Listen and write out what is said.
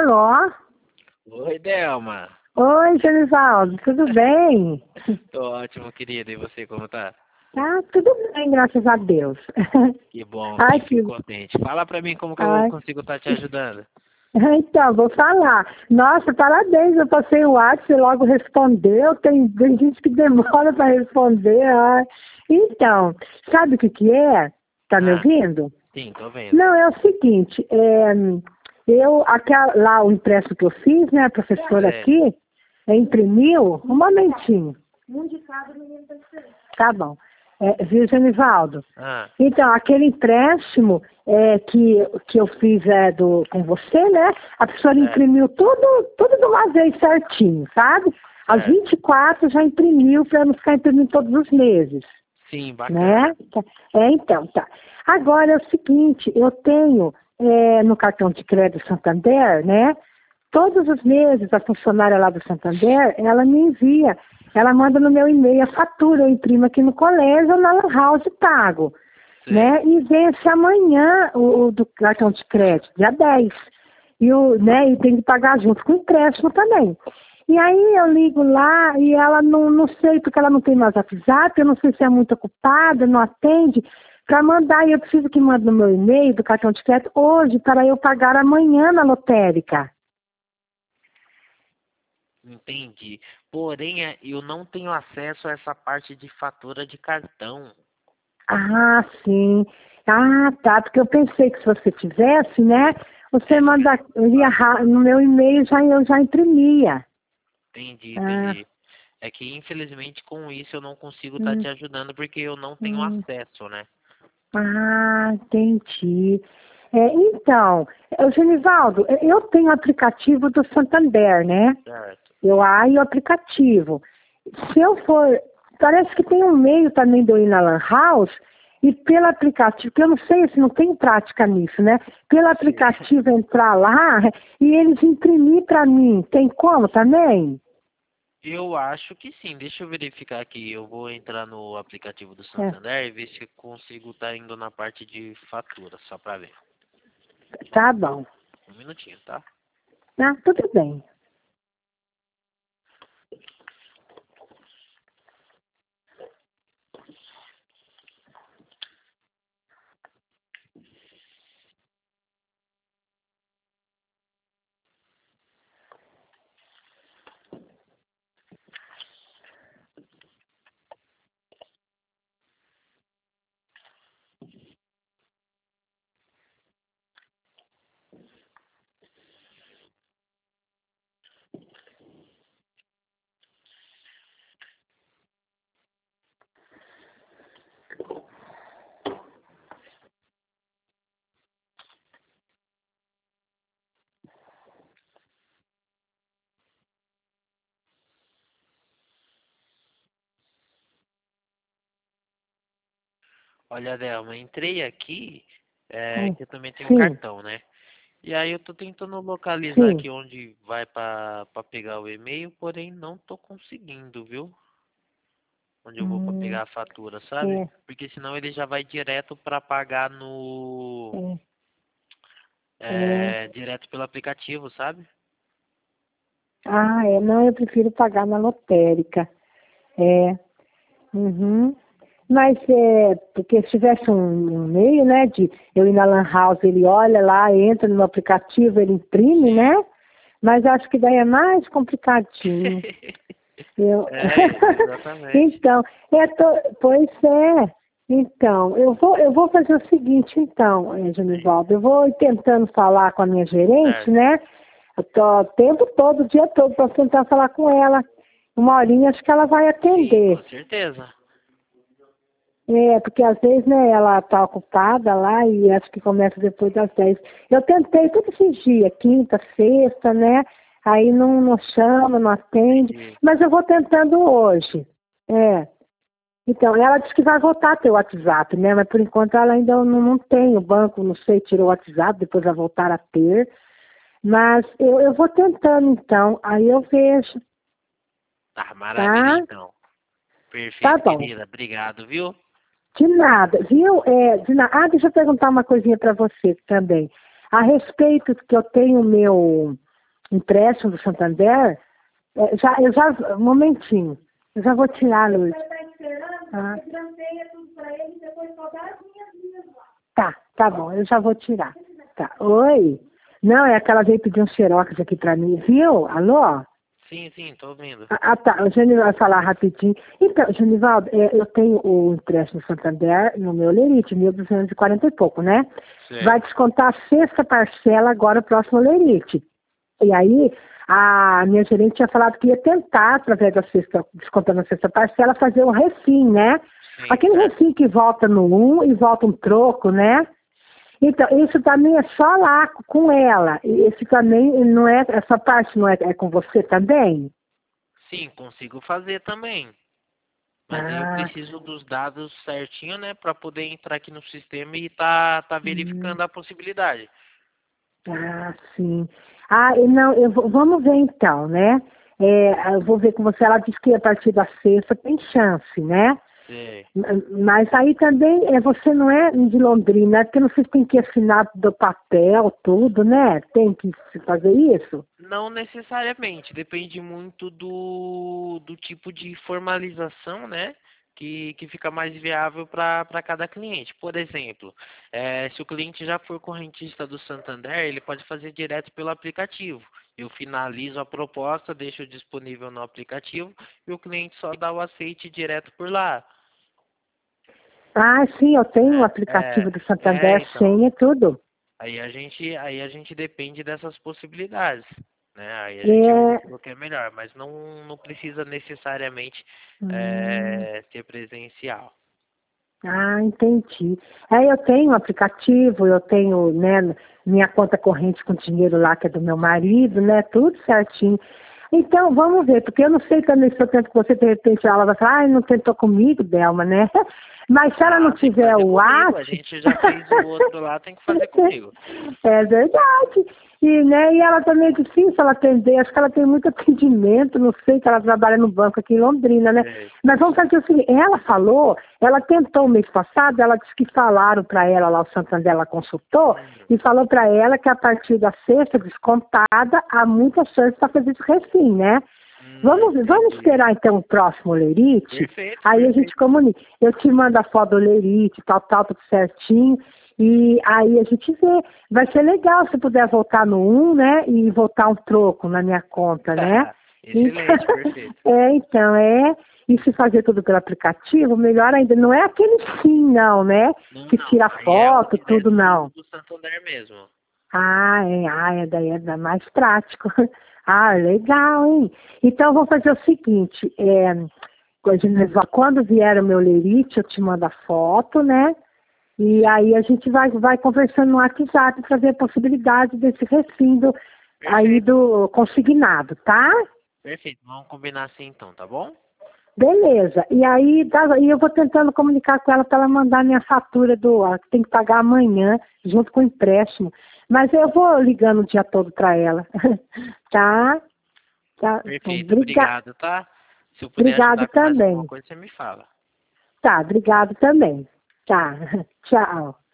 Alô? Oi, Delma. Oi, Genivaldo, tudo bem? Tô ótimo, querida. E você, como tá? Tá tudo bem, graças a Deus. Que bom, Ai, fico contente. Fala pra mim como que eu ai. consigo estar te ajudando. Então, vou falar. Nossa, parabéns, eu passei o WhatsApp, você logo respondeu. Tem gente que demora para responder. Ai. Então, sabe o que que é? Tá me Ah, ouvindo? sim, tô vendo. Não, é o seguinte, lá o impresso que eu fiz, né, a professora É, aqui, imprimiu, um momentinho. Tá bom. Viu, Genivaldo? ah, Então, aquele empréstimo que eu fiz com você, né? A professora certo, imprimiu tudo de uma vez certinho, sabe? Às certo. 24 já imprimiu para não ficar imprimindo todos os meses, Sim, né? bacana. Então, tá. Agora é o seguinte, eu tenho no cartão de crédito Santander, né? Todos os meses a funcionária lá do Santander, ela me envia, ela manda no meu e-mail a fatura, eu imprimo aqui no colégio ou na Lan House e pago, Sei. né? E vence amanhã o do cartão de crédito, dia 10. E tem que pagar junto com o empréstimo também. E aí eu ligo lá e ela não sei, porque ela não tem mais WhatsApp, eu não sei se é muito ocupada, não atende, para mandar, e eu preciso que mande no meu e-mail do cartão de crédito hoje para eu pagar amanhã na lotérica. Entendi. Porém, eu não tenho acesso a essa parte de fatura de cartão. Ah, sim. Ah, tá, porque eu pensei que se você tivesse, né, você É, fica manda, mais eu ia fácil. no meu e-mail eu já imprimia. Entendi, Ah, entendi. É que infelizmente com isso eu não consigo estar hum, te ajudando porque eu não tenho hum. acesso, né? Entendi. Então, Genivaldo, eu tenho o aplicativo do Santander, né? Certo. Eu o aplicativo. Se eu for, parece que tem um meio também de eu ir na Lan House e pelo aplicativo, que eu não sei se não tem prática nisso, né? Pelo Sim. aplicativo entrar lá e eles imprimir para mim. Tem como também? Eu acho que sim. Deixa eu verificar aqui. Eu vou entrar no aplicativo do É, Santander e ver se eu consigo estar indo na parte de fatura, só para ver. tá bom. Um minutinho, tá? Ah, tudo bem. Olha, Delma, entrei aqui, Hum, que eu também tenho um Sim, cartão, né? E aí eu tô tentando localizar sim. aqui onde vai para pegar o e-mail, porém não tô conseguindo, viu? Onde eu vou para Hum, pegar a fatura, sabe? é, Porque senão ele já vai direto para pagar no é, é. direto pelo aplicativo, sabe? Não, eu prefiro pagar na lotérica. É, uhum. Mas porque se tivesse um meio, né, de eu ir na Lan House, ele olha lá, entra no aplicativo, ele imprime, né? Sim. Mas acho que daí é mais complicadinho. Eu... Exatamente. Então, pois é. Então, eu vou fazer o seguinte, então, Sim, Genivaldo, eu vou ir tentando falar com a minha gerente, certo. né? Eu tô o tempo todo, o dia todo, para tentar falar com ela. Uma horinha, acho que ela vai Sim, atender. com certeza. Porque às vezes, né, ela tá ocupada lá e acho que começa depois das 10. Eu tentei todos esses dias, quinta, sexta, né? Aí não chama, não atende. Entendi. Mas eu vou tentando hoje. É. Então, ela disse que vai voltar a ter o WhatsApp, né? Mas por enquanto ela ainda não tem. O banco, não sei, tirou o WhatsApp, depois vai voltar a ter. Mas eu vou tentando, então. Aí eu vejo, Tá, maravilha tá? então. Tá Perfeito, bom. querida. Obrigado, viu? De nada, viu? Deixa eu perguntar uma coisinha para você também. A respeito que eu tenho empréstimo do Santander, um momentinho, eu já vou tirar, Luiz. Ah. Tá bom, eu já vou tirar. Tá, oi? Não, é aquela veio pedir um xerox aqui pra mim, viu? Alô? Sim, tô ouvindo. Tá, o Genivaldo vai falar rapidinho. Então, Genivaldo, eu tenho o empréstimo Santander no meu Lerite, 1.240 e pouco, né? Sim. Vai descontar a sexta parcela agora, o próximo Lerite. E aí, a minha gerente tinha falado que ia tentar, através da sexta, descontando a sexta parcela, fazer um refim, né? Sim, Aquele refim que volta no 1 e volta um troco, né? Então, isso também é só lá com ela. E esse também não é, essa parte não é com você também? Sim, consigo fazer também. Mas aí eu Ah, preciso dos dados certinho, né, para poder entrar aqui no sistema e tá hum, verificando a possibilidade. sim. Não, vamos ver então, né? Eu vou ver com você, ela disse que a partir da sexta tem chance, né? Sim. Mas aí também, você não é de Londrina, porque não sei se tem que assinar do papel, tudo, né? Tem que se fazer isso? Não necessariamente, depende muito do tipo de formalização, né? Que fica mais viável para cada cliente. Por exemplo, se o cliente já for correntista do Santander, ele pode fazer direto pelo aplicativo. Eu finalizo a proposta, deixo disponível no aplicativo e o cliente só dá o aceite direto por lá. Sim, eu tenho o Né? aplicativo do Santander, Então. senha e tudo. Aí a gente depende dessas possibilidades, né? Aí a gente vê É, o que é melhor, mas não precisa necessariamente hum, ser presencial. entendi. Eu tenho o aplicativo, eu tenho, né, minha conta corrente com dinheiro lá, que é do meu marido, né, tudo certinho. Então, vamos ver, porque eu não sei também se eu tento com você, de repente ela vai falar, não tentou comigo, Delma, né? Mas se ela não Tem que tiver fazer o comigo. A WhatsApp... gente já fez o outro lá, tem que fazer comigo. É verdade. E ela também é difícil ela atender, acho que ela tem muito atendimento, não sei, que ela trabalha no banco aqui em Londrina, né? É. Mas vamos fazer o seguinte, ela falou, ela tentou o mês passado, ela disse que falaram para ela lá, o Santander, ela consultou, e falou para ela que a partir da sexta descontada, há muita chance para fazer esse refim, né? Vamos Entendi. esperar então o próximo Lerite, Perfeito, aí a gente perfeito. comunica. Eu te mando a foto do Lerite, tal, tudo certinho, e aí a gente vê. Vai ser legal se puder voltar no 1, né, e voltar um troco na minha conta, né? Então, Excelente, perfeito. e se fazer tudo pelo aplicativo, melhor ainda. Não é aquele sim, não, né? Não, Que não. tira Aí é o foto, tudo direto não. do Santander mesmo. Daí é mais prático. Legal, hein? Então, eu vou fazer o seguinte, quando vier o meu lerite, eu te mando a foto, né? E Sim. aí a gente vai conversando no WhatsApp para ver a possibilidade desse refindo aí Perfeito, do consignado, tá? perfeito. Vamos combinar assim então, tá bom? Beleza. E aí e eu vou tentando comunicar com ela para ela mandar minha fatura que tem que pagar amanhã, junto com o empréstimo. Mas eu vou ligando o dia todo para ela. Tá? Tá. Então, Perfeito, obrigado, tá? Se eu puder obrigado ajudar com mais alguma também. coisa, você me fala. Tá, obrigado também. Tá. Tchau.